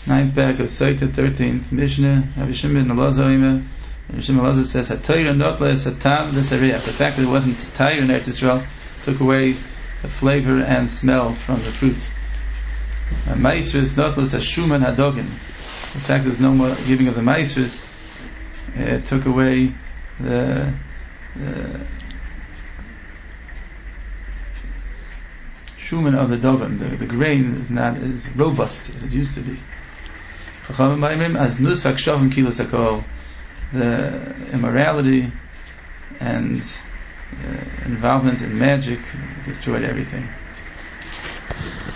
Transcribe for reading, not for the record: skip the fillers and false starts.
ninth parak of Sotah, 13th Mishnah. Rabbi Shimon ben Elazar says, "Hatayra notla satam v'sareach." The fact that it wasn't tayr in Eretz Yisrael took away the flavor and smell from the fruit. Maisris notla shuman hadogin. The fact that there's no more giving of the maisris took away the shuman of the dogim. The grain is not as robust as it used to be. The immorality and involvement in magic destroyed everything.